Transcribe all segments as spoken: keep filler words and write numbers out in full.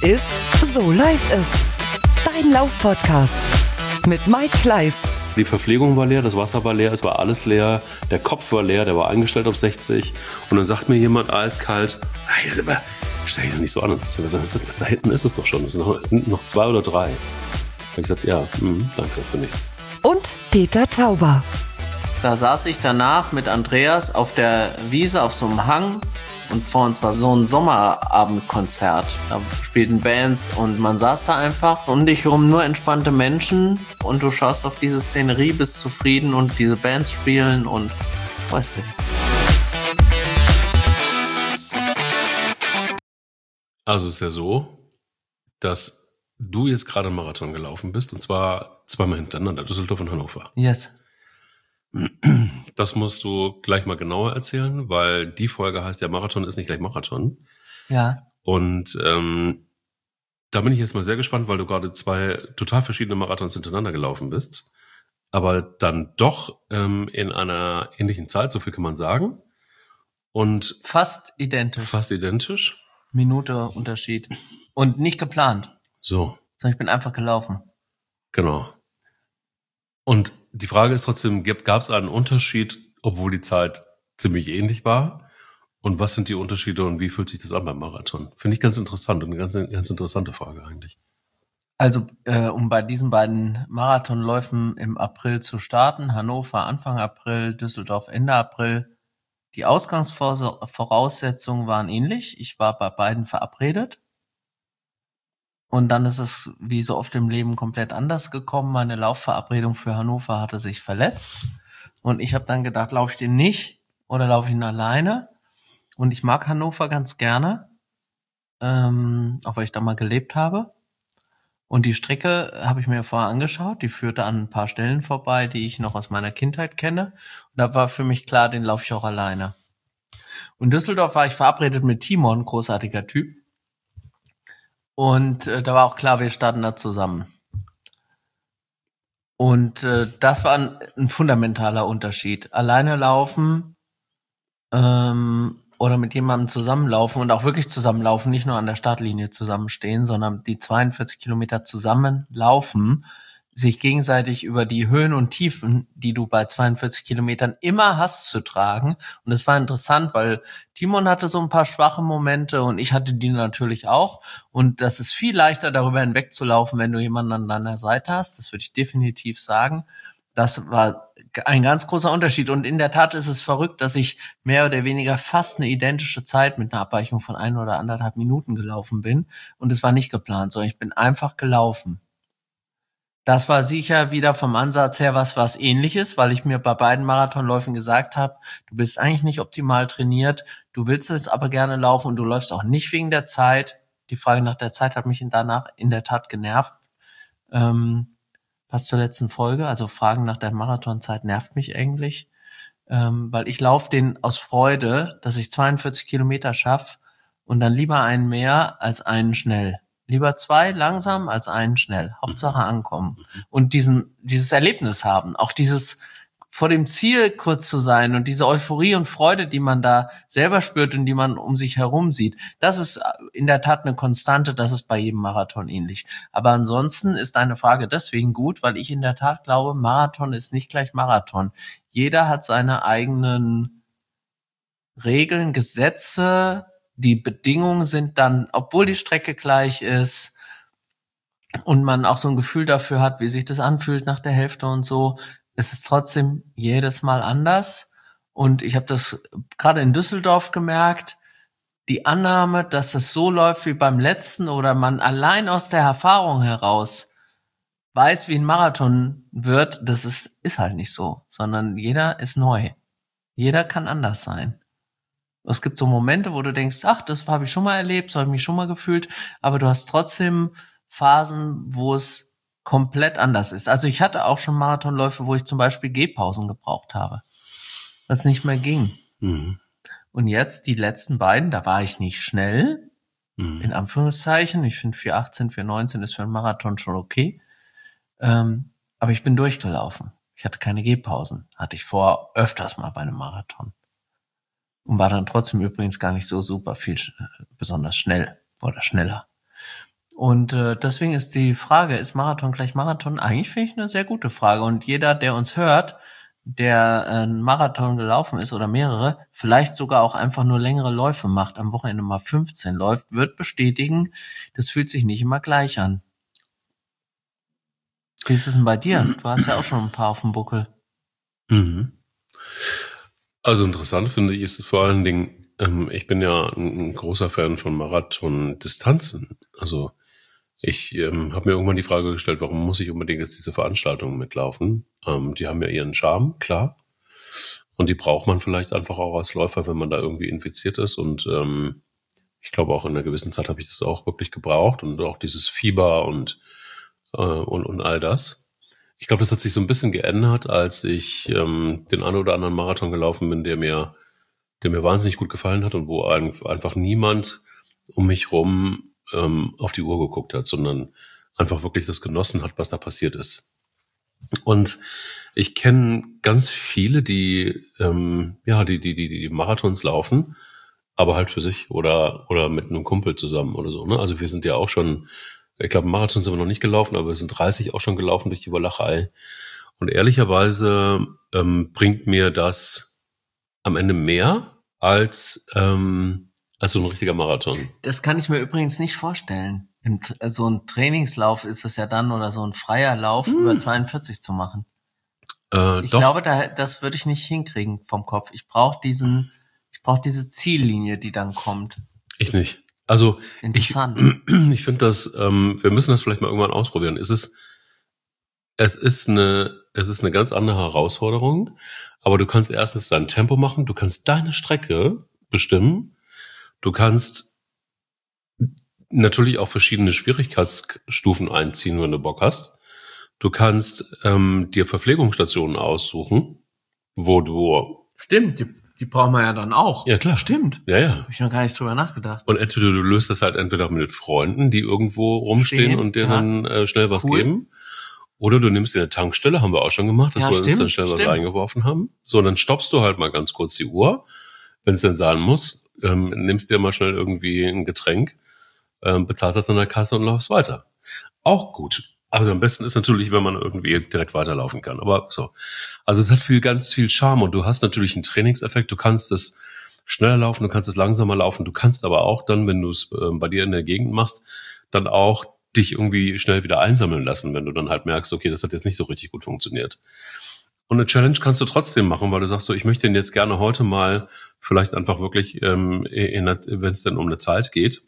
ist So läuft es. Dein Lauf-Podcast mit Mike Kleiss. Die Verpflegung war leer, das Wasser war leer, es war alles leer, der Kopf war leer, der war eingestellt auf sechzig. Und dann sagt mir jemand eiskalt, hey, stell dich doch nicht so an. Das, das, das, da hinten ist es doch schon, es sind noch, es sind noch zwei oder drei. Da habe ich gesagt, ja, mh, danke für nichts. Und Peter Tauber. Da saß ich danach mit Andreas auf der Wiese auf so einem Hang und vor uns war so ein Sommerabendkonzert. Da spielten Bands und man saß da einfach um dich herum nur entspannte Menschen und du schaust auf diese Szenerie, bist zufrieden und diese Bands spielen und freust dich. Also ist ja so, dass du jetzt gerade einen Marathon gelaufen bist und zwar zweimal hintereinander, Düsseldorf und Hannover. Yes. Das musst du gleich mal genauer erzählen, weil die Folge heißt ja, Marathon ist nicht gleich Marathon. Ja. Und ähm, da bin ich jetzt mal sehr gespannt, weil du gerade zwei total verschiedene Marathons hintereinander gelaufen bist. Aber dann doch ähm, in einer ähnlichen Zeit, so viel kann man sagen. Und Fast identisch. Fast identisch. Minute Unterschied. Und nicht geplant. So. Sondern ich bin einfach gelaufen. Genau. Und die Frage ist trotzdem, gab es einen Unterschied, obwohl die Zeit ziemlich ähnlich war? Und was sind die Unterschiede und wie fühlt sich das an beim Marathon? Finde ich ganz interessant und eine ganz, ganz interessante Frage eigentlich. Also, äh, um bei diesen beiden Marathonläufen im April zu starten, Hannover Anfang April, Düsseldorf Ende April, die Ausgangsvoraussetzungen waren ähnlich. Ich war bei beiden verabredet. Und dann ist es, wie so oft im Leben, komplett anders gekommen. Meine Laufverabredung für Hannover hatte sich verletzt. Und ich habe dann gedacht, laufe ich den nicht oder laufe ich ihn alleine? Und ich mag Hannover ganz gerne, ähm, auch weil ich da mal gelebt habe. Und die Strecke habe ich mir vorher angeschaut. Die führte an ein paar Stellen vorbei, die ich noch aus meiner Kindheit kenne. Und da war für mich klar, den laufe ich auch alleine. Und in Düsseldorf war ich verabredet mit Timon, großartiger Typ. Und äh, da war auch klar, wir starten da zusammen. Und äh, das war ein, ein fundamentaler Unterschied. Alleine laufen ähm, oder mit jemandem zusammenlaufen und auch wirklich zusammenlaufen, nicht nur an der Startlinie zusammenstehen, sondern die zweiundvierzig Kilometer zusammenlaufen, sich gegenseitig über die Höhen und Tiefen, die du bei zweiundvierzig Kilometern immer hast, zu tragen. Und es war interessant, weil Timon hatte so ein paar schwache Momente und ich hatte die natürlich auch. Und das ist viel leichter, darüber hinwegzulaufen, wenn du jemanden an deiner Seite hast. Das würde ich definitiv sagen. Das war ein ganz großer Unterschied. Und in der Tat ist es verrückt, dass ich mehr oder weniger fast eine identische Zeit mit einer Abweichung von ein oder anderthalb Minuten gelaufen bin. Und es war nicht geplant, sondern ich bin einfach gelaufen. Das war sicher wieder vom Ansatz her was, was Ähnliches, weil ich mir bei beiden Marathonläufen gesagt habe, du bist eigentlich nicht optimal trainiert, du willst es aber gerne laufen und du läufst auch nicht wegen der Zeit. Die Frage nach der Zeit hat mich danach in der Tat genervt. Ähm, passt zur letzten Folge, also Fragen nach der Marathonzeit nervt mich eigentlich, ähm, weil ich laufe den aus Freude, dass ich zweiundvierzig Kilometer schaffe und dann lieber einen mehr als einen schnell. Lieber zwei langsam als einen schnell. Hauptsache ankommen. Und diesen, dieses Erlebnis haben. Auch dieses vor dem Ziel kurz zu sein und diese Euphorie und Freude, die man da selber spürt und die man um sich herum sieht. Das ist in der Tat eine Konstante. Das ist bei jedem Marathon ähnlich. Aber ansonsten ist deine Frage deswegen gut, weil ich in der Tat glaube, Marathon ist nicht gleich Marathon. Jeder hat seine eigenen Regeln, Gesetze. Die Bedingungen sind dann, obwohl die Strecke gleich ist und man auch so ein Gefühl dafür hat, wie sich das anfühlt nach der Hälfte und so, ist es trotzdem jedes Mal anders. Und ich habe das gerade in Düsseldorf gemerkt, die Annahme, dass es so läuft wie beim letzten oder man allein aus der Erfahrung heraus weiß, wie ein Marathon wird, das ist, ist halt nicht so, sondern jeder ist neu. Jeder kann anders sein. Es gibt so Momente, wo du denkst, ach, das habe ich schon mal erlebt, so habe ich mich schon mal gefühlt, aber du hast trotzdem Phasen, wo es komplett anders ist. Also ich hatte auch schon Marathonläufe, wo ich zum Beispiel Gehpausen gebraucht habe, was nicht mehr ging. Mhm. Und jetzt die letzten beiden, da war ich nicht schnell, Mhm. in Anführungszeichen. Ich finde vier achtzehn, vier neunzehn ist für einen Marathon schon okay. Ähm, aber ich bin durchgelaufen. Ich hatte keine Gehpausen. Hatte ich vor öfters mal bei einem Marathon. Und war dann trotzdem übrigens gar nicht so super viel, besonders schnell oder schneller. Und äh, deswegen ist die Frage, ist Marathon gleich Marathon? Eigentlich finde ich eine sehr gute Frage. Und jeder, der uns hört, der äh, einen Marathon gelaufen ist oder mehrere, vielleicht sogar auch einfach nur längere Läufe macht, am Wochenende mal fünfzehn läuft, wird bestätigen, das fühlt sich nicht immer gleich an. Wie ist es denn bei dir? Du hast ja auch schon ein paar auf dem Buckel. Mhm. Also interessant finde ich ist vor allen Dingen, ähm, ich bin ja ein, ein großer Fan von Marathon-Distanzen. Also ich ähm, habe mir irgendwann die Frage gestellt, warum muss ich unbedingt jetzt diese Veranstaltungen mitlaufen? Ähm, die haben ja ihren Charme, klar. Und die braucht man vielleicht einfach auch als Läufer, wenn man da irgendwie infiziert ist. Und ähm, ich glaube auch in einer gewissen Zeit habe ich das auch wirklich gebraucht und auch dieses Fieber und, äh, und, und all das. Ich glaube, das hat sich so ein bisschen geändert, als ich ähm, den einen oder anderen Marathon gelaufen bin, der mir, der mir wahnsinnig gut gefallen hat und wo ein, einfach niemand um mich rum ähm, auf die Uhr geguckt hat, sondern einfach wirklich das genossen hat, was da passiert ist. Und ich kenne ganz viele, die ähm, ja die die die die Marathons laufen, aber halt für sich oder oder mit einem Kumpel zusammen oder so. Ne? Also wir sind ja auch schon, ich glaube, Marathon sind wir noch nicht gelaufen, aber wir sind dreißig auch schon gelaufen durch die Walachei. Und ehrlicherweise ähm, bringt mir das am Ende mehr als ähm, als so ein richtiger Marathon. Das kann ich mir übrigens nicht vorstellen. Im, so ein Trainingslauf ist es ja dann oder so ein freier Lauf hm. über zweiundvierzig zu machen. Äh, ich doch. glaube, da, das würde ich nicht hinkriegen vom Kopf. Ich brauche diesen, ich brauche diese Ziellinie, die dann kommt. Ich nicht. Also interessant. Ich, ich finde das, ähm, wir müssen das vielleicht mal irgendwann ausprobieren. Es ist, es ist eine, es ist eine ganz andere Herausforderung. Aber du kannst erstens dein Tempo machen, du kannst deine Strecke bestimmen, du kannst natürlich auch verschiedene Schwierigkeitsstufen einziehen, wenn du Bock hast. Du kannst ähm, dir Verpflegungsstationen aussuchen, wo du... Stimmt, die, die brauchen wir ja dann auch. Ja, klar. Stimmt. Ja, ja. Habe ich noch gar nicht drüber nachgedacht. Und entweder du löst das halt entweder mit Freunden, die irgendwo rumstehen Stehen, und dir ja. dann äh, schnell was Cool. geben. Oder du nimmst dir eine Tankstelle, haben wir auch schon gemacht, dass Ja, wir uns stimmt, dann schnell was stimmt. eingeworfen haben. So, dann stoppst du halt mal ganz kurz die Uhr, wenn es denn sein muss, ähm, nimmst dir mal schnell irgendwie ein Getränk, ähm, bezahlst das an der Kasse und laufst weiter. Auch gut. Also am besten ist natürlich, wenn man irgendwie direkt weiterlaufen kann. Aber so. Also es hat viel, ganz viel Charme und du hast natürlich einen Trainingseffekt. Du kannst es schneller laufen, du kannst es langsamer laufen. Du kannst aber auch dann, wenn du es äh, bei dir in der Gegend machst, dann auch dich irgendwie schnell wieder einsammeln lassen, wenn du dann halt merkst, okay, das hat jetzt nicht so richtig gut funktioniert. Und eine Challenge kannst du trotzdem machen, weil du sagst so, ich möchte den jetzt gerne heute mal vielleicht einfach wirklich, ähm, wenn es denn um eine Zeit geht,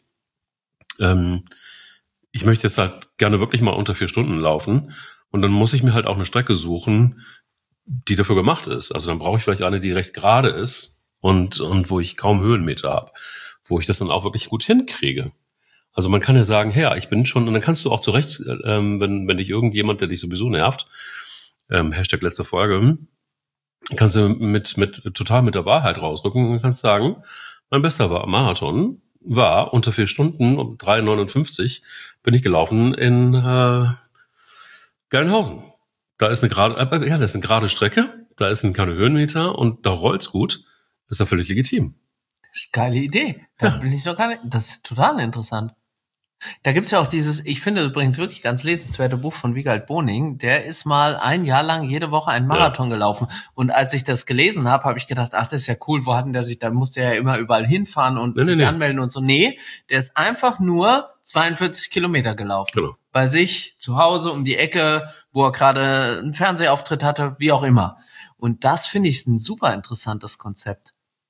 ähm, ich möchte jetzt halt gerne wirklich mal unter vier Stunden laufen und dann muss ich mir halt auch eine Strecke suchen, die dafür gemacht ist. Also dann brauche ich vielleicht eine, die recht gerade ist und, und wo ich kaum Höhenmeter habe, wo ich das dann auch wirklich gut hinkriege. Also man kann ja sagen, hey, ich bin schon, und dann kannst du auch zurecht, ähm, wenn, wenn dich irgendjemand, der dich sowieso nervt, ähm, Hashtag letzte Folge, kannst du mit, mit, total mit der Wahrheit rausrücken und kannst sagen, mein bester Marathon war unter vier Stunden, um drei neunundfünfzig bin ich gelaufen in äh, Gelnhausen. Da ist eine gerade, äh, ja, das ist eine gerade Strecke, da ist keine Höhenmeter und da rollt's gut. Das ist ja völlig legitim. Das ist eine geile Idee. Da Ja. bin ich noch gar nicht, das ist total interessant. Da gibt's ja auch dieses, ich finde übrigens wirklich ganz lesenswerte Buch von Wiegald Boning, der ist mal ein Jahr lang jede Woche einen Marathon ja. gelaufen. Und als ich das gelesen habe, habe ich gedacht, ach, das ist ja cool, wo hatten der sich, da musste er ja immer überall hinfahren und nee, sich nee, nee. anmelden und so. Nee, der ist einfach nur zweiundvierzig Kilometer gelaufen. Genau. Bei sich, zu Hause, um die Ecke, wo er gerade einen Fernsehauftritt hatte, wie auch immer. Und das finde ich ein super interessantes Konzept.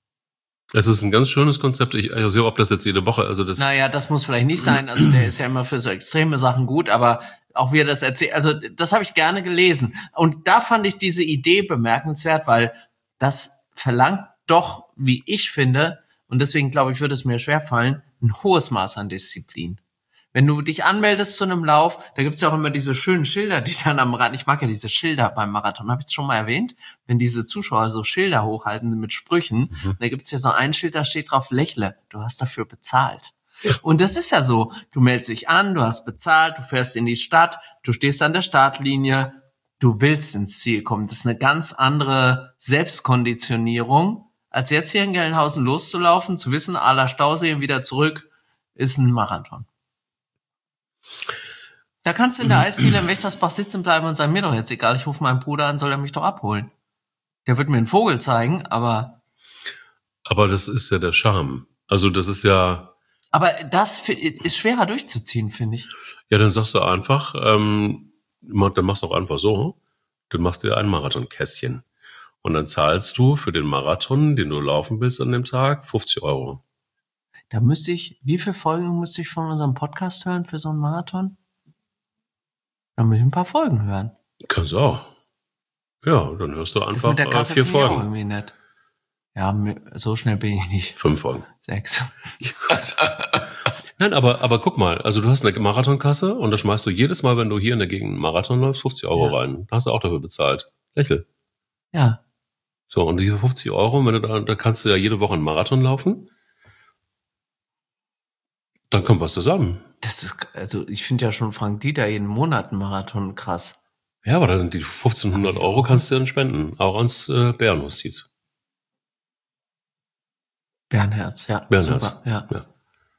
Es ist ein ganz schönes Konzept. Ich, also ob das jetzt jede Woche, also das. Naja, das muss vielleicht nicht sein. Also der ist ja immer für so extreme Sachen gut, aber auch wie er das erzählt, also das habe ich gerne gelesen. Und da fand ich diese Idee bemerkenswert, weil das verlangt doch, wie ich finde, und deswegen glaube ich, würde es mir schwerfallen, ein hohes Maß an Disziplin. Wenn du dich anmeldest zu einem Lauf, da gibt's ja auch immer diese schönen Schilder, die dann am Rad, ich mag ja diese Schilder beim Marathon, habe ich es schon mal erwähnt, wenn diese Zuschauer so Schilder hochhalten mit Sprüchen, mhm. da gibt's ja so ein Schild, da steht drauf, lächle, du hast dafür bezahlt. Und das ist ja so, du meldest dich an, du hast bezahlt, du fährst in die Stadt, du stehst an der Startlinie, du willst ins Ziel kommen. Das ist eine ganz andere Selbstkonditionierung, als jetzt hier in Gelnhausen loszulaufen, zu wissen, à la Stausee wieder zurück, ist ein Marathon. Da kannst du in der Eisdiele im Wächtersbach sitzen bleiben und sagen, mir doch jetzt egal, ich rufe meinen Bruder an, soll er mich doch abholen. Der wird mir einen Vogel zeigen, aber... Aber das ist ja der Charme. Also das ist ja... Aber das ist schwerer durchzuziehen, finde ich. Ja, dann sagst du einfach, ähm, dann machst du auch einfach so, dann machst du dir ein Marathonkästchen. Und dann zahlst du für den Marathon, den du laufen bist an dem Tag, fünfzig Euro. Da müsste ich, wie viele Folgen müsste ich von unserem Podcast hören für so einen Marathon? Da muss ich ein paar Folgen hören. Kannst du auch. Ja, dann hörst du Das einfach mit der Kasse vier finde ich auch Folgen. irgendwie nett. Ja, so schnell bin ich nicht. Fünf Folgen. Sechs. Nein, aber, aber guck mal, also du hast eine Marathonkasse und da schmeißt du jedes Mal, wenn du hier in der Gegend einen Marathon läufst, fünfzig Euro Ja. rein. Da hast du auch dafür bezahlt. Lächel. Ja. So, und diese fünfzig Euro, wenn du da, da kannst du ja jede Woche einen Marathon laufen. Dann kommt was zusammen. Das ist, also ich finde ja schon Frank Dieter jeden Monat einen Marathon krass. Ja, aber dann die fünfzehnhundert Euro kannst du dann spenden. Auch ans äh, Bärenhospiz. Bärenherz, ja. Bärenherz. Super, ja. Ja.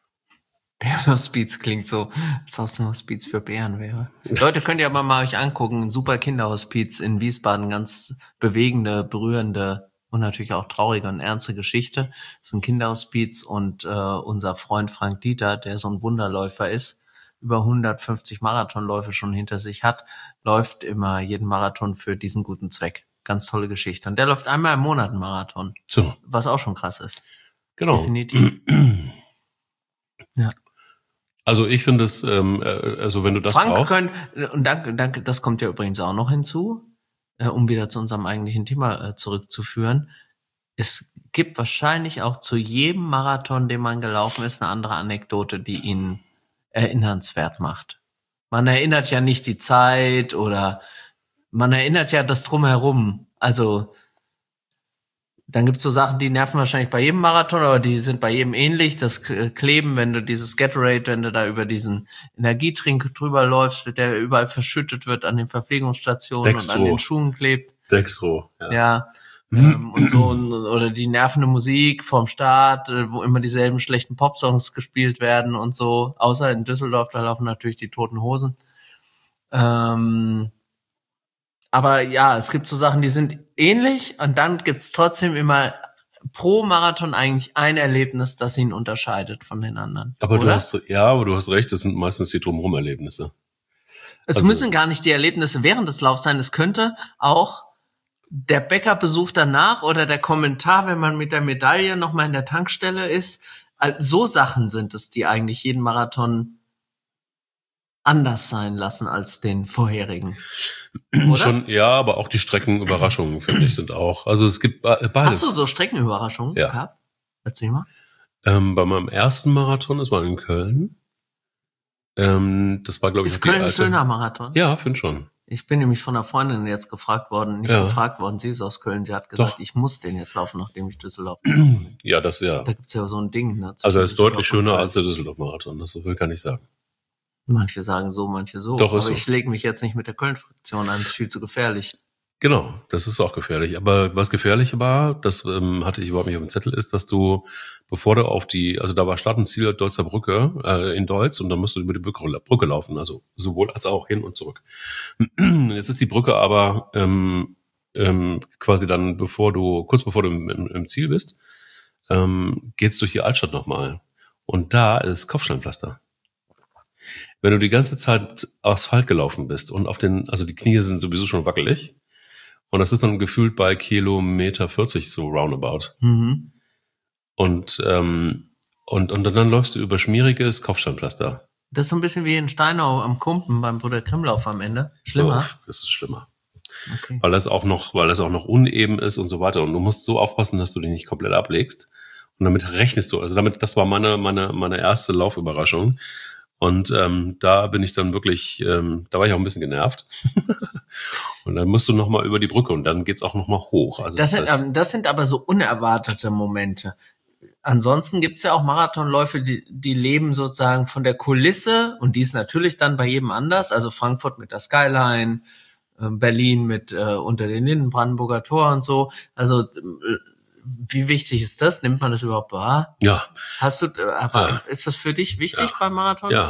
Bärenhospiz klingt so, als ob es ein Hospiz für Bären wäre. Leute, könnt ihr aber mal euch angucken. Ein super Kinderhospiz in Wiesbaden. Ganz bewegende, berührende und natürlich auch traurige und ernste Geschichte. Das ist ein Kinderhospiz und äh, unser Freund Frank Dieter, der so ein Wunderläufer ist, über hundertfünfzig Marathonläufe schon hinter sich hat, läuft immer jeden Marathon für diesen guten Zweck. Ganz tolle Geschichte. Und der läuft einmal im Monat einen Marathon. So. Was auch schon krass ist. Genau. Definitiv. Ja. Also ich finde es, ähm, also wenn du das Frank brauchst. können, und danke, danke, das kommt ja übrigens auch noch hinzu, äh, um wieder zu unserem eigentlichen Thema äh, zurückzuführen. Es gibt wahrscheinlich auch zu jedem Marathon, den man gelaufen ist, eine andere Anekdote, die ihn erinnernswert macht. Man erinnert ja nicht die Zeit oder man erinnert ja das Drumherum. Also dann gibt's so Sachen, die nerven wahrscheinlich bei jedem Marathon, aber die sind bei jedem ähnlich. Das Kleben, wenn du dieses Gatorade, wenn du da über diesen Energietrink drüber läufst, der überall verschüttet wird an den Verpflegungsstationen Dextro. und an den Schuhen klebt. Dextro. Ja. Ja. ähm, und so, oder die nervende Musik vom Start, äh, wo immer dieselben schlechten Popsongs gespielt werden und so. Außer in Düsseldorf, da laufen natürlich die Toten Hosen. Ähm, aber ja, es gibt so Sachen, die sind ähnlich und dann gibt's trotzdem immer pro Marathon eigentlich ein Erlebnis, das ihn unterscheidet von den anderen. Aber oder? du hast, ja, aber du hast recht, das sind meistens die Drumherum-Erlebnisse. Es also- müssen gar nicht die Erlebnisse während des Laufs sein. Es könnte auch der Bäckerbesuch danach oder der Kommentar, wenn man mit der Medaille nochmal in der Tankstelle ist. So Sachen sind es, die eigentlich jeden Marathon anders sein lassen als den vorherigen. Oder? Schon, ja, aber auch die Streckenüberraschungen, finde ich, sind auch. Also es gibt be- beides. Hast du so Streckenüberraschungen Ja. gehabt? Erzähl mal. Ähm, bei meinem ersten Marathon, das war in Köln. Ähm, das war, glaube ich, Ist noch die Köln ein alte- schöner Marathon? Ja, finde schon. Ich bin nämlich von einer Freundin jetzt gefragt worden, nicht Ja. gefragt worden, sie ist aus Köln, sie hat gesagt, Doch. ich muss den jetzt laufen, nachdem ich Düsseldorf. Ja, das ja. Da gibt's ja so ein Ding. Ne, Also zwischen er ist deutlich Düsseldorf und schöner Köln. als der Düsseldorf-Marathon. Das will kann ich sagen. Manche sagen so, manche so. Doch, aber ist so. ich lege mich jetzt nicht mit der Köln-Fraktion an, ist viel zu gefährlich. Genau, das ist auch gefährlich. Aber was gefährlich war, das ähm, hatte ich überhaupt nicht auf dem Zettel, ist, dass du, bevor du auf die, also da war Start und Ziel Deutzer Brücke äh, in Deutz und dann musst du über die Brücke, Brücke laufen, also sowohl als auch hin und zurück. Jetzt ist die Brücke aber ähm, ähm, quasi dann, bevor du, kurz bevor du im, im, im Ziel bist, ähm, geht's durch die Altstadt nochmal. Und da ist Kopfsteinpflaster. Wenn du die ganze Zeit Asphalt gelaufen bist und auf den, also die Knie sind sowieso schon wackelig, und das ist dann gefühlt bei Kilometer vierzig so roundabout. Mhm. Und, ähm, und, und dann läufst du über schmieriges Kopfsteinpflaster. Das ist so ein bisschen wie in Steinau am Kumpen beim Bruder Grimmlauf am Ende. Schlimmer. Uff, das ist schlimmer. Okay. Weil das auch noch, weil das auch noch uneben ist und so weiter. Und du musst so aufpassen, dass du dich nicht komplett ablegst. Und damit rechnest du, also damit, das war meine, meine, meine erste Laufüberraschung. Und ähm, da bin ich dann wirklich, ähm, da war ich auch ein bisschen genervt. Und dann musst du noch mal über die Brücke und dann geht's auch noch mal hoch. Also Das das sind, heißt, ähm, das sind aber so unerwartete Momente. Ansonsten gibt's ja auch Marathonläufe, die, die leben sozusagen von der Kulisse und die ist natürlich dann bei jedem anders. Also Frankfurt mit der Skyline, äh, Berlin mit äh, unter den Linden, Brandenburger Tor und so. Also äh, wie wichtig ist das? Nimmt man das überhaupt wahr? ja, Hast du, äh, aber Ja. ist das für dich wichtig Ja. beim Marathon? ja,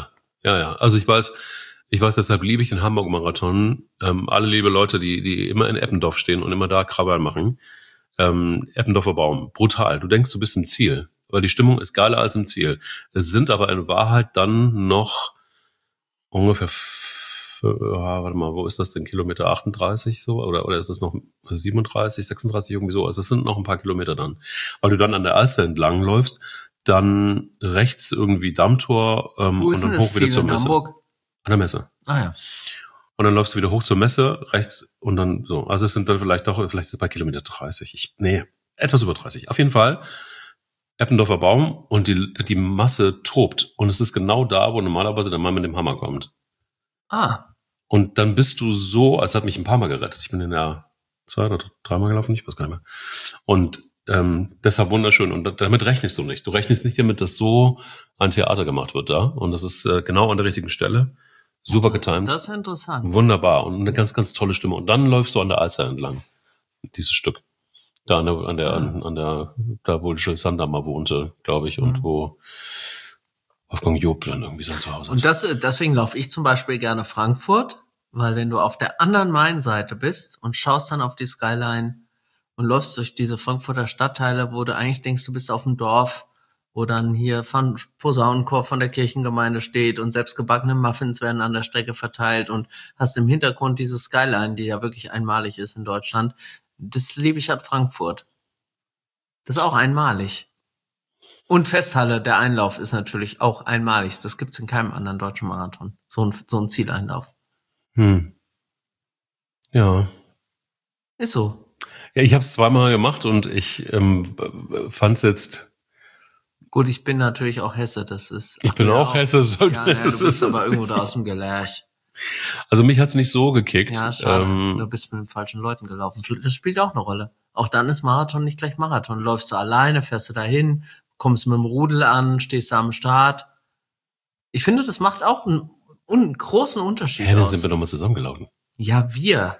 Ja, ja. Also ich weiß, ich weiß, deshalb liebe ich den Hamburg-Marathon. Ähm, alle liebe Leute, die, die immer in Eppendorf stehen und immer da Krabbeln machen. Ähm, Eppendorfer Baum. Brutal. Du denkst, du bist im Ziel. Weil die Stimmung ist geiler als im Ziel. Es sind aber in Wahrheit dann noch ungefähr, f- ja, warte mal, wo ist das denn? Kilometer achtunddreißig so? Oder, oder ist es noch siebenunddreißig, sechsunddreißig irgendwie so? Also es sind noch ein paar Kilometer dann. Weil du dann an der Alster entlang läufst, dann rechts irgendwie Dammtor ähm, Wo ist und denn dann das hoch wieder Ziel zur in Messe. Hamburg? An der Messe. Ah ja. Und dann läufst du wieder hoch zur Messe, rechts und dann so. Also es sind dann vielleicht doch, vielleicht ist es bei Kilometer dreißig. Ich, nee, etwas über dreißig. Auf jeden Fall Eppendorfer Baum und die, die Masse tobt. Und es ist genau da, wo normalerweise der Mann mit dem Hammer kommt. Ah. Und dann bist du so, es hat mich ein paar Mal gerettet. Ich bin in der zwei oder dreimal gelaufen, ich weiß gar nicht mehr. Und ähm, deshalb wunderschön. Und damit rechnest du nicht. Du rechnest nicht damit, dass so ein Theater gemacht wird da. Und das ist äh, genau an der richtigen Stelle. Super getimt. Das ist interessant. Wunderbar. Und eine ganz, ganz tolle Stimme. Und dann läufst du an der Alster entlang. Dieses Stück. Da an der, an der, an, an der, da wo Jill Sander mal wohnte, glaube ich, und Mhm. wo Wolfgang Job dann irgendwie sein Zuhause Und das, deswegen laufe ich zum Beispiel gerne Frankfurt, weil wenn du auf der anderen Main-Seite bist und schaust dann auf die Skyline und läufst durch diese Frankfurter Stadtteile, wo du eigentlich denkst, du bist auf dem Dorf, wo dann hier von Posaunenchor von der Kirchengemeinde steht und selbstgebackene Muffins werden an der Strecke verteilt und hast im Hintergrund diese Skyline, die ja wirklich einmalig ist in Deutschland. Das liebe ich an Frankfurt. Das ist auch einmalig. Und Festhalle, der Einlauf ist natürlich auch einmalig. Das gibt's in keinem anderen deutschen Marathon. So ein, so ein Zieleinlauf. Hm. Ja. Ist so. Ja, ich habe es zweimal gemacht und ich ähm, fand es jetzt. Gut, ich bin natürlich auch Hesse, das ist. Ich bin ja, auch Hesse. Soll, Ja, naja, das du bist ist, aber irgendwo da aus dem Gelerch. Also mich hat's nicht so gekickt. Ja, schade. Ähm, Du bist mit den falschen Leuten gelaufen. Das spielt auch eine Rolle. Auch dann ist Marathon nicht gleich Marathon. Läufst du alleine, fährst du dahin, kommst mit dem Rudel an, stehst da am Start. Ich finde, das macht auch einen, einen großen Unterschied ja, dann aus. sind wir nochmal zusammengelaufen. Ja, wir.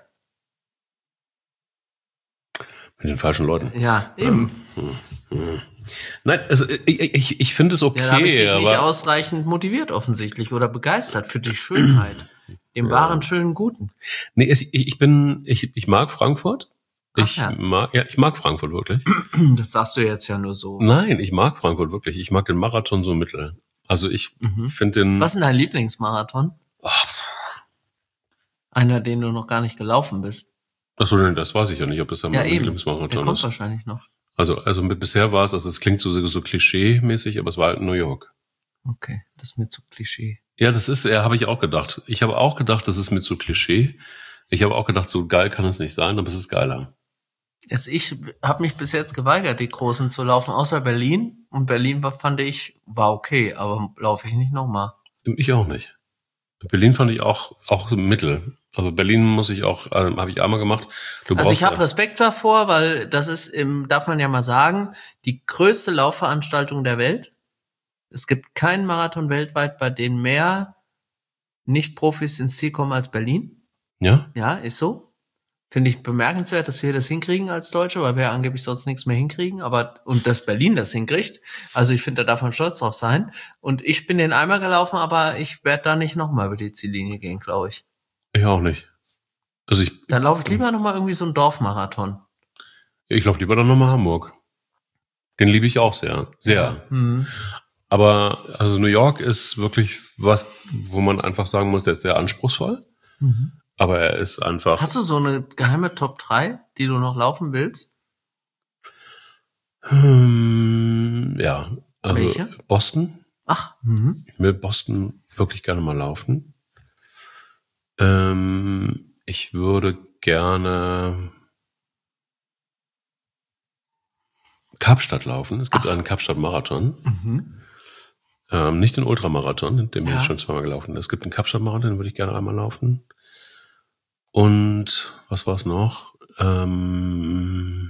Mit den falschen Leuten. Ja, eben. Hm. Nein, also ich, ich, ich finde es okay, Ja, da habe ich dich nicht aber ausreichend motiviert offensichtlich oder begeistert für die Schönheit, dem wahren, schönen, Guten. nee, es- ich, ich bin, ich, ich mag Frankfurt. Ach Ich ja. mag, ja, ich mag Frankfurt wirklich. Das sagst du jetzt ja nur so. Nein, ich mag Frankfurt wirklich. Ich mag den Marathon so mittel. Also ich Mhm. finde den. Was ist denn dein Lieblingsmarathon? Ach, Einer, den du noch gar nicht gelaufen bist. ach so, nee, das weiß ich ja nicht, ob das dann Ja, mein eben. Der Lieblingsmarathon kommt ist. wahrscheinlich noch. Also, also mit, bisher war es, also es klingt so, so klischee-mäßig, aber es war halt in New York. Okay, das ist mir zu Klischee. Ja, das ist, ja, habe ich auch gedacht. Ich habe auch gedacht, das ist mir zu Klischee. Ich habe auch gedacht, so geil kann es nicht sein, aber es ist geiler. Also ich habe mich bis jetzt geweigert, die Großen zu laufen, außer Berlin. Und Berlin war, fand ich, war okay, aber laufe ich nicht nochmal. Ich auch nicht. Berlin fand ich auch, auch so mittel. Also Berlin muss ich auch, äh, habe ich einmal gemacht. Du Also ich brauchst- habe Respekt davor, weil das ist, im, darf man ja mal sagen, die größte Laufveranstaltung der Welt. Es gibt keinen Marathon weltweit, bei dem mehr Nicht-Profis ins Ziel kommen als Berlin. Ja? Ja, ist so. Finde ich bemerkenswert, dass wir das hinkriegen als Deutsche, weil wir ja angeblich sonst nichts mehr hinkriegen. Aber und dass Berlin das hinkriegt. Also ich finde, da darf man stolz drauf sein. Und ich bin den einmal gelaufen, aber ich werde da nicht nochmal über die Ziellinie gehen, glaube ich. Ich auch nicht. Also ich, Dann laufe ich lieber nochmal irgendwie so einen Dorfmarathon. ich laufe lieber dann nochmal Hamburg. Den liebe ich auch sehr. Sehr. Hm. Aber also New York ist wirklich was, wo man einfach sagen muss, der ist sehr anspruchsvoll. Mhm. Aber er ist einfach. Hast du so eine geheime Top drei, die du noch laufen willst? Hm, ja. Also Welche? Boston. Ach, mhm. Ich will Boston wirklich gerne mal laufen. Ähm, ich würde gerne Kapstadt laufen. Es gibt Ach. einen Kapstadt-Marathon. Mhm. Ähm, nicht den Ultramarathon, den bin Ja. ich schon zweimal gelaufen. Es gibt einen Kapstadt-Marathon, den würde ich gerne einmal laufen. Und was war es noch? Ähm,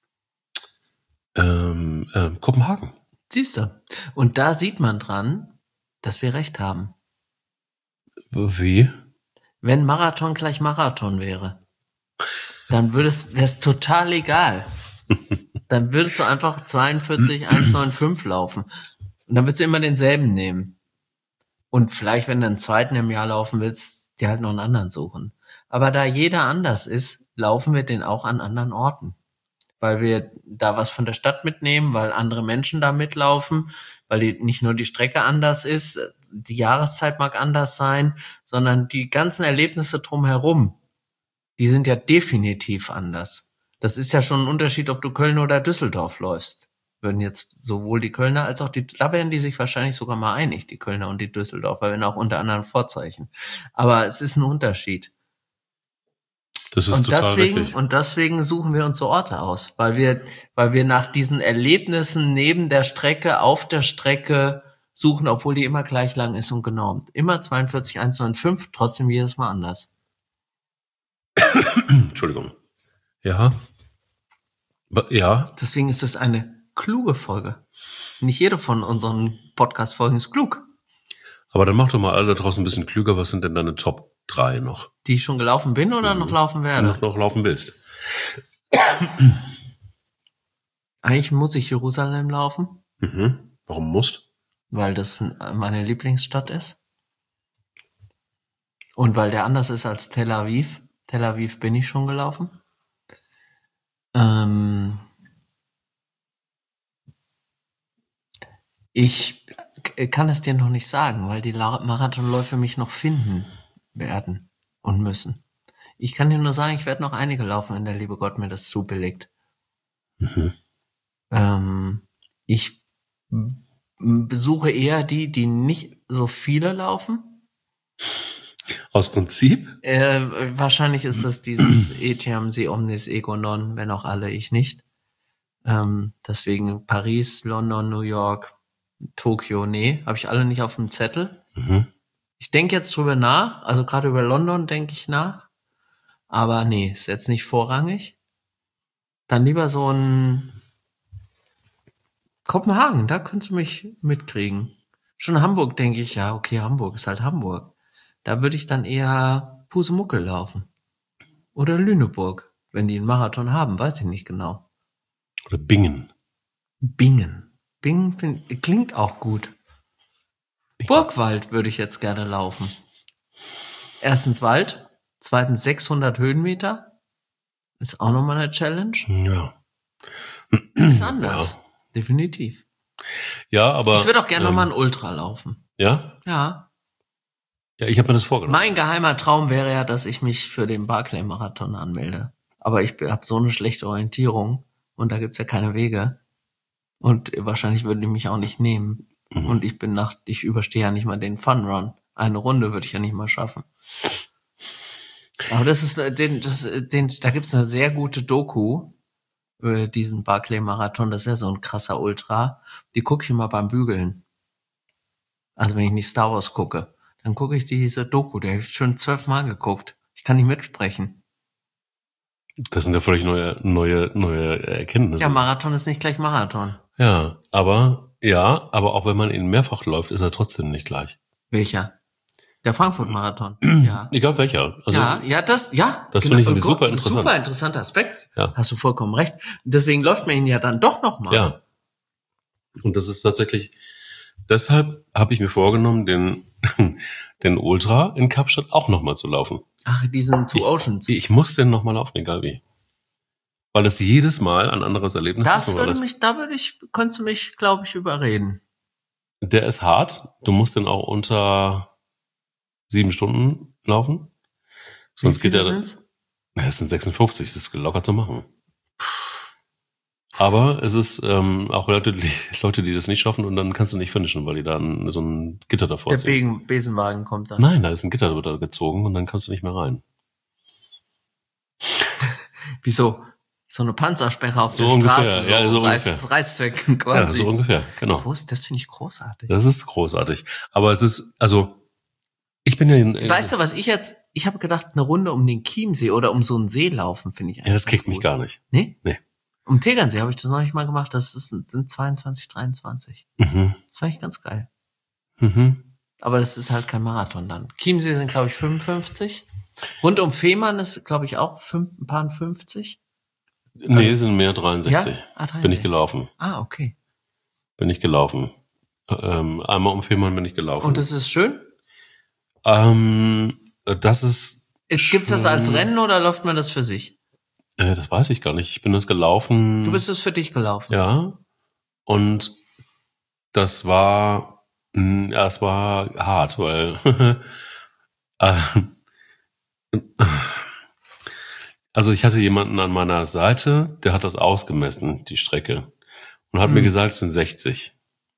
ähm, ähm, Kopenhagen. Siehst du. Und da sieht man dran, dass wir recht haben. Wie? Wenn Marathon gleich Marathon wäre, dann wäre es total egal. Dann würdest du einfach zweiundvierzig eins neun fünf laufen. Und dann würdest du immer denselben nehmen. Und vielleicht, wenn du einen zweiten im Jahr laufen willst, dir halt noch einen anderen suchen. Aber da jeder anders ist, laufen wir den auch an anderen Orten. Weil wir da was von der Stadt mitnehmen, weil andere Menschen da mitlaufen, weil die, nicht nur die Strecke anders ist, die Jahreszeit mag anders sein, sondern die ganzen Erlebnisse drumherum, die sind ja definitiv anders. Das ist ja schon ein Unterschied, ob du Köln oder Düsseldorf läufst. Würden jetzt sowohl die Kölner als auch die, da wären die sich wahrscheinlich sogar mal einig, die Kölner und die Düsseldorfer, wenn auch unter anderen Vorzeichen. Aber es ist ein Unterschied. Das ist und total deswegen, richtig. Und deswegen suchen wir uns so Orte aus, weil wir, weil wir nach diesen Erlebnissen neben der Strecke, auf der Strecke suchen, obwohl die immer gleich lang ist und genormt. Immer zweiundvierzig hundertfünf, trotzdem jedes Mal anders. Entschuldigung. Ja. Ja. Deswegen ist es eine kluge Folge. Nicht jede von unseren Podcast-Folgen ist klug. Aber dann mach doch mal alle da draußen ein bisschen klüger. Was sind denn deine Top drei noch? Die ich schon gelaufen bin oder mhm. noch laufen werde? Noch, noch laufen willst. Eigentlich muss ich Jerusalem laufen. Mhm. Warum musst? Weil das meine Lieblingsstadt ist. Und weil der anders ist als Tel Aviv. Tel Aviv bin ich schon gelaufen. Ähm ich kann es dir noch nicht sagen, weil die Marathonläufe mich noch finden werden und müssen. Ich kann dir nur sagen, ich werde noch einige laufen, wenn der liebe Gott mir das zubilligt. Mhm. Ähm, ich besuche eher die, die nicht so viele laufen. Aus Prinzip? Äh, wahrscheinlich ist das dieses Etiam si omnis ego non, wenn auch alle, ich nicht. Ähm, deswegen Paris, London, New York, Tokio, nee, habe ich alle nicht auf dem Zettel. Mhm. Ich denke jetzt drüber nach, also gerade über London denke ich nach, aber nee, ist jetzt nicht vorrangig. Dann lieber so ein Kopenhagen, da könntest du mich mitkriegen. Schon Hamburg denke ich, ja, okay, Hamburg ist halt Hamburg. Da würde ich dann eher Pusemuckel laufen. Oder Lüneburg, wenn die einen Marathon haben, weiß ich nicht genau. Oder Bingen. Bingen. Bingen find, klingt auch gut. Bingen. Burgwald würde ich jetzt gerne laufen. Erstens Wald, zweitens sechshundert Höhenmeter. Ist auch nochmal eine Challenge. Ja. Ist anders. Ja. Definitiv. Ja, aber... Ich würde auch gerne ähm, nochmal ein Ultra laufen. Ja? Ja. Ja, ich habe mir das vorgenommen. Mein geheimer Traum wäre ja, dass ich mich für den Barclay-Marathon anmelde. Aber ich habe so eine schlechte Orientierung und da gibt's ja keine Wege. Und wahrscheinlich würden die mich auch nicht nehmen. Mhm. Und ich bin nach, ich überstehe ja nicht mal den Fun Run. Eine Runde würde ich ja nicht mal schaffen. Aber das ist, den, das, den, da gibt's eine sehr gute Doku über diesen Barclay-Marathon. Das ist ja so ein krasser Ultra. Die gucke ich immer beim Bügeln. Also wenn ich nicht Star Wars gucke. Dann gucke ich diese Doku, der habe ich schon zwölfmal geguckt. Ich kann nicht mitsprechen. Das sind ja völlig neue, neue, neue Erkenntnisse. Ja, Marathon ist nicht gleich Marathon. Ja, aber, ja, aber auch wenn man ihn mehrfach läuft, ist er trotzdem nicht gleich. Welcher? Der Frankfurt-Marathon. Ja. Egal welcher. Also, ja, ja, das, ja. Das genau, finde ich super interessant. Super interessanter Aspekt. Ja. Hast du vollkommen recht. Deswegen läuft man ihn ja dann doch nochmal. Ja. Und das ist tatsächlich, deshalb habe ich mir vorgenommen, den, den Ultra in Kapstadt auch nochmal zu laufen. Ach, diesen Two Oceans. Ich, ich muss den nochmal laufen, egal wie. Weil es jedes Mal ein anderes Erlebnis das ist. Würde das mich, da würde ich, könntest du mich, glaube ich, überreden. Der ist hart. Du musst den auch unter sieben Stunden laufen. Sonst wie viele geht er. Sind's? Na, es sind sechsundfünfzig, das ist locker zu machen. Aber es ist ähm, auch Leute die, Leute, die das nicht schaffen und dann kannst du nicht finishen, weil die dann so ein Gitter davor Der ziehen. Besen, Besenwagen kommt dann. Nein, da ist ein Gitter da gezogen und dann kannst du nicht mehr rein. Wieso? So eine Panzersperre auf so der ungefähr, Straße, so, ja, so Reiß, ungefähr. Reißzwecken quasi. Ja, so ungefähr, genau. Groß, das finde ich großartig. Das ist großartig. Aber es ist, also, ich bin ja... In, weißt du, was ich jetzt, ich habe gedacht, eine Runde um den Chiemsee oder um so einen See laufen, finde ich eigentlich Ja, das kickt gut. mich gar nicht. Nee? Nee. Um Tegernsee habe ich das noch nicht mal gemacht, das ist, sind zweiundzwanzig, dreiundzwanzig. Mhm. Das fand ich ganz geil. Mhm. Aber das ist halt kein Marathon dann. Chiemsee sind, glaube ich, fünfundfünfzig. Rund um Fehmarn ist, glaube ich, auch fünf, ein paar fünfzig. Nee, also, sind mehr dreiundsechzig. Ja? Ah, dreiundsechzig. Bin ich gelaufen. Ah, okay. Bin ich gelaufen. Ähm, einmal um Fehmarn bin ich gelaufen. Und das ist schön? Ähm, das ist Gibt's das als schon- Rennen oder läuft man das für sich? Äh, das weiß ich gar nicht. Ich bin das gelaufen. Du bist es für dich gelaufen? Ja. Und das war, mh, ja, es war hart, weil äh, also ich hatte jemanden an meiner Seite, der hat das ausgemessen, die Strecke, und hat Hm. mir gesagt, es sind sechzig.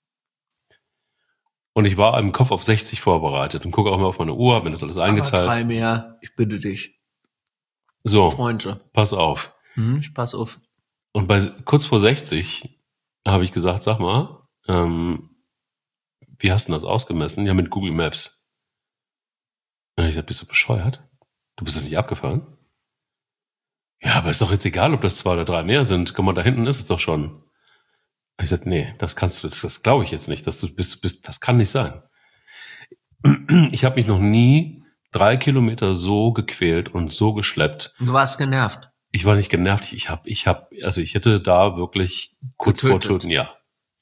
Und ich war im Kopf auf sechzig vorbereitet und gucke auch mal auf meine Uhr, habe mir das alles Aber eingeteilt. drei mehr, ich bitte dich. So, Freunde. pass auf. Hm, ich pass auf. Und bei kurz vor sechzig habe ich gesagt, sag mal, ähm, wie hast du das ausgemessen? Ja, mit Google Maps. Und ich gesagt, bist du bescheuert? Du bist es nicht abgefahren? Ja, aber ist doch jetzt egal, ob das zwei oder drei mehr sind. Guck mal, da hinten ist es doch schon. Ich sagte, nee, das kannst du, das, das glaube ich jetzt nicht, dass du bist, bist, das kann nicht sein. Ich habe mich noch nie drei Kilometer so gequält und so geschleppt. Du warst genervt. Ich war nicht genervt. Ich habe, ich habe, also ich hätte da wirklich kurz vor Getötet. Töten, ja.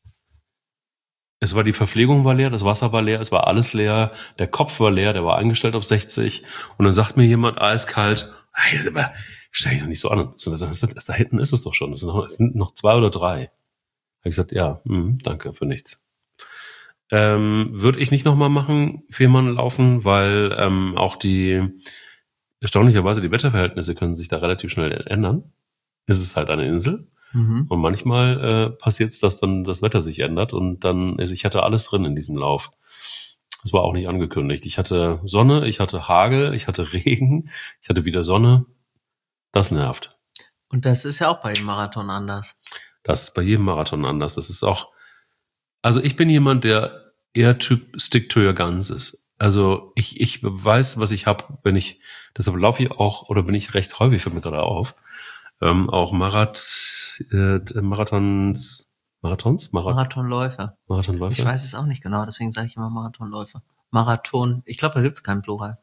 Es war, die Verpflegung war leer, das Wasser war leer, es war alles leer, der Kopf war leer, der war eingestellt auf sechzig. Und dann sagt mir jemand eiskalt, hey, aber stell dich doch nicht so an. Das, das, das, da hinten ist es doch schon. Es sind noch, es sind noch zwei oder drei. Habe ich gesagt, ja, mh, danke für nichts. Ähm, würde ich nicht nochmal machen, Fehmarn laufen, weil ähm, auch die, erstaunlicherweise die Wetterverhältnisse können sich da relativ schnell ändern. Es ist halt eine Insel. Mhm. Und manchmal äh, passiert es, dass dann das Wetter sich ändert und dann, also ich hatte alles drin in diesem Lauf. Das war auch nicht angekündigt. Ich hatte Sonne, ich hatte Hagel, ich hatte Regen, ich hatte wieder Sonne. Das nervt. Und das ist ja auch bei dem Marathon anders. Das ist bei jedem Marathon anders. Das ist auch, also ich bin jemand, der eher Typ Stick to your guns ist. Also ich, ich weiß, was ich habe, wenn ich, deshalb laufe ich auch, oder bin ich recht häufig, fällt mir gerade auf, ähm, auch Marath, äh, Marathons, Marathons? Marath- Marathonläufer. Marathonläufe? Ich weiß es auch nicht genau, deswegen sage ich immer Marathonläufer. Marathon, ich glaube, da gibt's keinen Plural.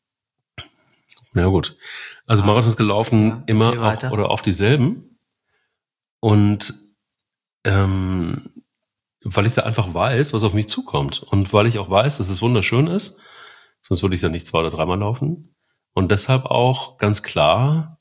Ja gut. Also Ah. Marathons gelaufen, Ja, immer erzähl auch, weiter. oder auf dieselben. Und ähm, weil ich da einfach weiß, was auf mich zukommt. Und weil ich auch weiß, dass es wunderschön ist, sonst würde ich da nicht zwei oder dreimal laufen. Und deshalb auch ganz klar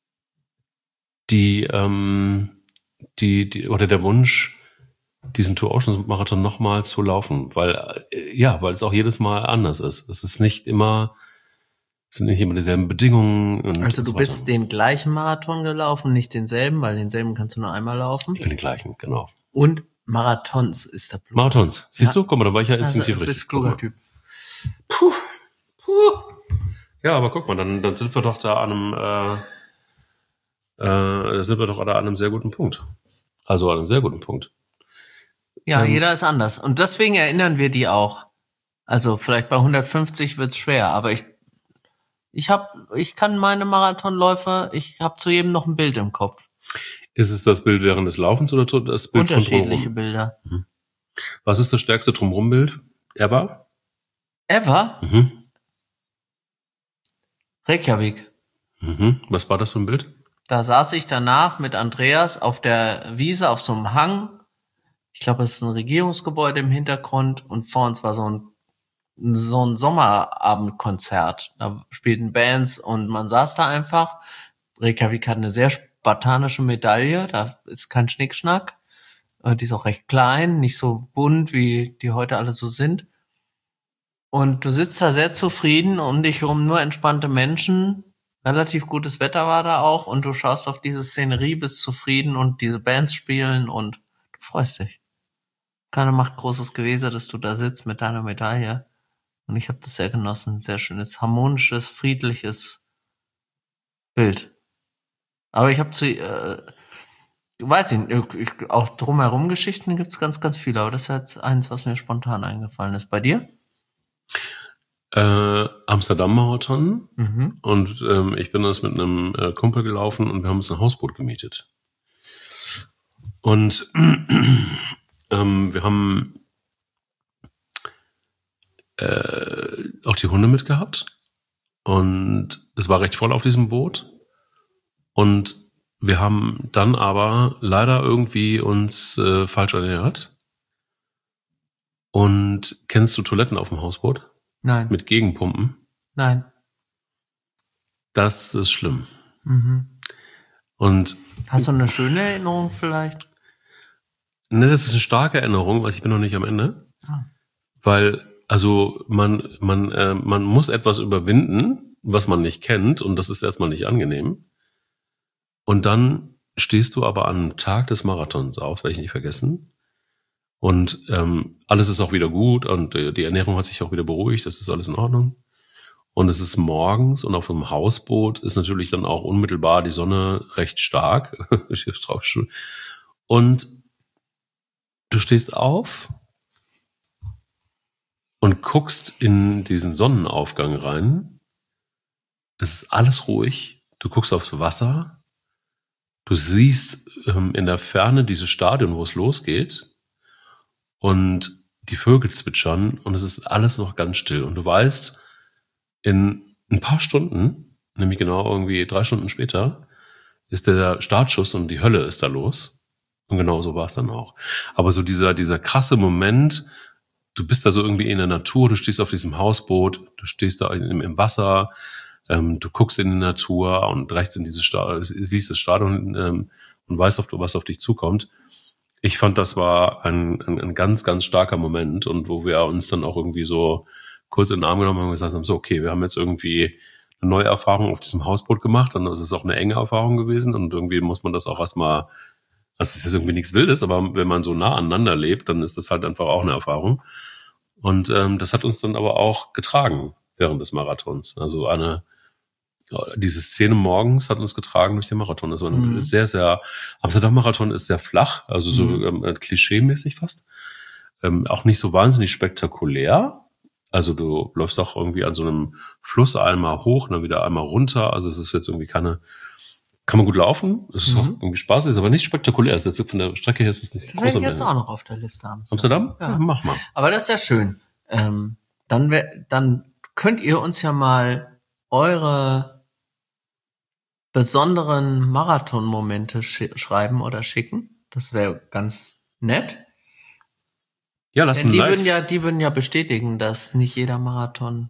die, ähm, die, die oder der Wunsch, diesen Two Oceans Marathon nochmal zu laufen, weil äh, ja, weil es auch jedes Mal anders ist. Es ist nicht immer, es sind nicht immer dieselben Bedingungen. Und Also du so bist weiter. den gleichen Marathon gelaufen, nicht denselben, weil denselben kannst du nur einmal laufen. Ich bin den gleichen, genau. Und Marathons ist der Plural. Marathons, siehst Ja. du? Guck mal, da war ich ja Also, instinktiv du richtig. bist kluger Guck mal. Typ. Puh. Puh. Ja, aber guck mal, dann, dann sind wir doch da an einem, äh, äh, da sind wir doch da an einem sehr guten Punkt. Also an einem sehr guten Punkt. Ja, Ähm, jeder ist anders. Und deswegen erinnern wir die auch. Also vielleicht bei hundertfünfzig wird's schwer, aber ich ich hab, ich kann meine Marathonläufe, ich habe zu jedem noch ein Bild im Kopf. Ist es das Bild während des Laufens oder das Bild von Unterschiedliche drumherum? Bilder. Was ist das stärkste Drumherum-Bild ever? Ever? Mhm. Reykjavik. Mhm. Was war das für ein Bild? Da saß ich danach mit Andreas auf der Wiese auf so einem Hang. Ich glaube, es ist ein Regierungsgebäude im Hintergrund und vor uns war so ein so ein Sommerabendkonzert. Da spielten Bands und man saß da einfach. Reykjavik hat eine sehr spartanische Medaille, da ist kein Schnickschnack. Äh, Die ist auch recht klein, nicht so bunt, wie die heute alle so sind. Und du sitzt da sehr zufrieden, um dich herum nur entspannte Menschen. Relativ gutes Wetter war da auch und du schaust auf diese Szenerie, bist zufrieden und diese Bands spielen und du freust dich. Keiner macht großes Gewese, dass du da sitzt mit deiner Medaille. Und ich habe das sehr genossen. Sehr schönes, harmonisches, friedliches Bild. Aber ich habe zu, äh, weiß ich nicht, ich, auch drumherum Geschichten gibt's ganz, ganz viele. Aber das ist jetzt eins, was mir spontan eingefallen ist. Bei dir? Äh, Amsterdam-Marathon. Mhm. Und ähm, ich bin das mit einem äh, Kumpel gelaufen und wir haben uns ein Hausboot gemietet. Und ähm, wir haben äh, auch die Hunde mitgehabt. Und es war recht voll auf diesem Boot. Und wir haben dann aber leider irgendwie uns äh, falsch ernährt. Und kennst du Toiletten auf dem Hausboot? Nein. Mit Gegenpumpen? Nein. Das ist schlimm. Mhm. Und hast du eine schöne Erinnerung vielleicht? Ne, das ist eine starke Erinnerung, weil ich bin noch nicht am Ende. Ah. Weil, also man, man, äh, man muss etwas überwinden, was man nicht kennt, und das ist erstmal nicht angenehm. Und dann stehst du aber am Tag des Marathons auf, werde ich nicht vergessen. Und ähm, alles ist auch wieder gut und äh, die Ernährung hat sich auch wieder beruhigt, das ist alles in Ordnung. Und es ist morgens und auf dem Hausboot ist natürlich dann auch unmittelbar die Sonne recht stark. Und du stehst auf und guckst in diesen Sonnenaufgang rein. Es ist alles ruhig. Du guckst aufs Wasser. Du siehst ähm, in der Ferne dieses Stadion, wo es losgeht. Und die Vögel zwitschern und es ist alles noch ganz still. Und du weißt, in ein paar Stunden, nämlich genau irgendwie drei Stunden später, ist der Startschuss und die Hölle ist da los. Und genau so war es dann auch. Aber so dieser, dieser krasse Moment, du bist da so irgendwie in der Natur, du stehst auf diesem Hausboot, du stehst da im, im Wasser, ähm, du guckst in die Natur und rechts in dieses Stadion, siehst das Stadion ähm, und weißt, auf, was auf dich zukommt. Ich fand, das war ein, ein, ein ganz, ganz starker Moment und wo wir uns dann auch irgendwie so kurz in den Arm genommen haben und gesagt haben, so okay, wir haben jetzt irgendwie eine neue Erfahrung auf diesem Hausboot gemacht und es ist auch eine enge Erfahrung gewesen und irgendwie muss man das auch erstmal, also es ist jetzt irgendwie nichts Wildes, aber wenn man so nah aneinander lebt, dann ist das halt einfach auch eine Erfahrung. Und ähm, das hat uns dann aber auch getragen während des Marathons. Also eine diese Szene morgens hat uns getragen durch den Marathon. Das war mhm. sehr, sehr, Amsterdam-Marathon ist sehr flach, also so mhm. ähm, klischee-mäßig fast. Ähm, auch nicht so wahnsinnig spektakulär. Also du läufst auch irgendwie an so einem Fluss einmal hoch und dann wieder einmal runter. Also es ist jetzt irgendwie keine, kann man gut laufen. Es ist mhm. auch irgendwie spaßig, ist aber nicht spektakulär. Es ist jetzt von der Strecke her ist es nicht groß. Das habe ich jetzt auch noch auf der Liste. Amsterdam? Amsterdam? Ja. Ja, mach mal. Aber das ist ja schön. Ähm, dann, wär, dann könnt ihr uns ja mal eure besonderen Marathon-Momente sch- schreiben oder schicken. Das wäre ganz nett. Ja, lass Denn ein die Like. würden ja, die würden ja bestätigen, dass nicht jeder Marathon.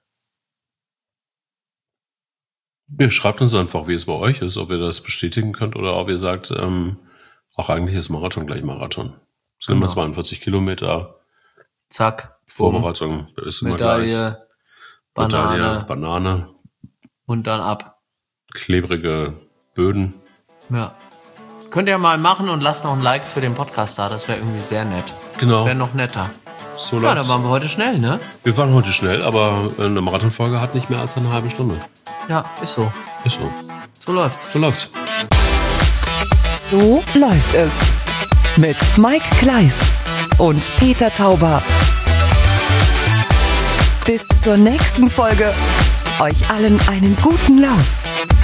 Ja, schreibt uns einfach, wie es bei euch ist, ob ihr das bestätigen könnt oder ob ihr sagt, ähm, auch eigentlich ist Marathon gleich Marathon. Es sind immer Genau. zweiundvierzig Kilometer. Zack. Vorbereitung ist immer Medaille, gleich. Banane. Medaille, Banane. Und dann ab. Klebrige Böden. Ja. Könnt ihr mal machen und lasst noch ein Like für den Podcast da. Das wäre irgendwie sehr nett. Genau. Wäre noch netter. So ja, läuft's. da waren wir heute schnell, ne? Wir waren heute schnell, aber eine Marathonfolge hat nicht mehr als eine halbe Stunde. Ja, ist so. Ist so. So läuft's. So läuft's. So läuft es. Mit Mike Kleiss und Peter Tauber. Bis zur nächsten Folge. Euch allen einen guten Lauf.